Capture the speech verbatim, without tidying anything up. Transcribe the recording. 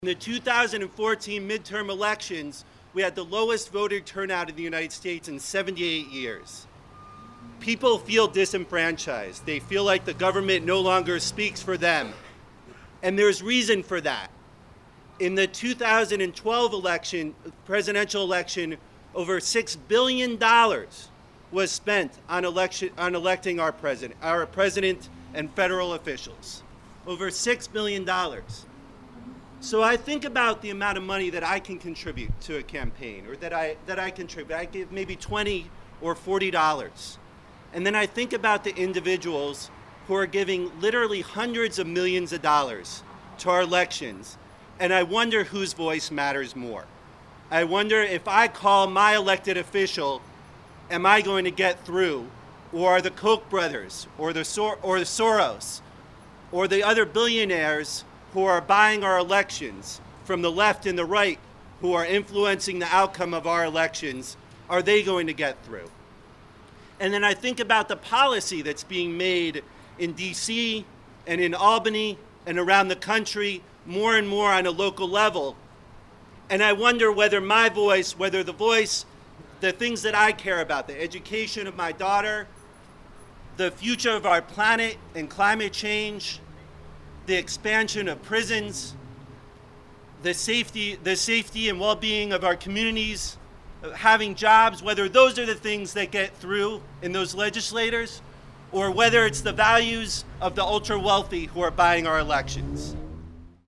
In the two thousand fourteen midterm elections, we had the lowest voter turnout in the United States in seventy-eight years. People feel disenfranchised. They feel like the government no longer speaks for them. And there's reason for that. In the two thousand twelve election, presidential election, over six billion dollars was spent on, election, on electing our president, our president and federal officials. Over six billion dollars. So I think about the amount of money that I can contribute to a campaign, or that I, that I contribute. I give maybe twenty or forty dollars. And then I think about the individuals who are giving literally hundreds of millions of dollars to our elections. And I wonder whose voice matters more. I wonder if I call my elected official, am I going to get through? Or are the Koch brothers, or the, Sor or the Soros, or the other billionaires who are buying our elections from the left and the right, who are influencing the outcome of our elections, are they going to get through? And then I think about the policy that's being made in D C and in Albany and around the country, more and more on a local level. And I wonder whether my voice, whether the voice, the things that I care about, the education of my daughter, the future of our planet and climate change, the expansion of prisons, the safety, the safety and well-being of our communities, having jobs, whether those are the things that get through in those legislators, or whether it's the values of the ultra-wealthy who are buying our elections.